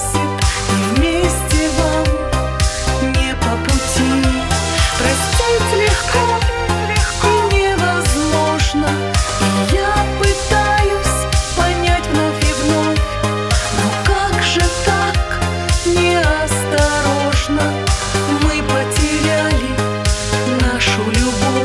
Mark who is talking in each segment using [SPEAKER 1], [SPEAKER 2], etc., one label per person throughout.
[SPEAKER 1] спросит, и вместе вам не по пути. Простить легко и невозможно, и я пытаюсь понять вновь и вновь. Но как же так неосторожно мы потеряли нашу любовь.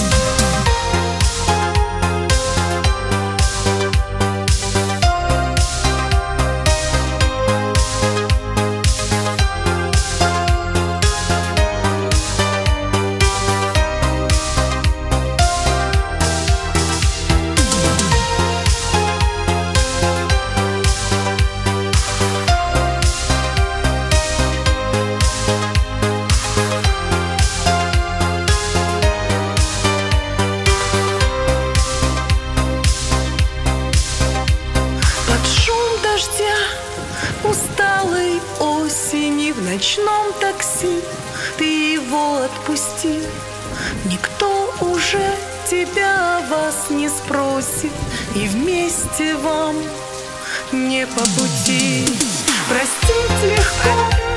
[SPEAKER 1] Усталой осени в ночном такси ты его отпустил. Никто уже тебя о вас не спросит, и вместе вам не по пути. Простить легко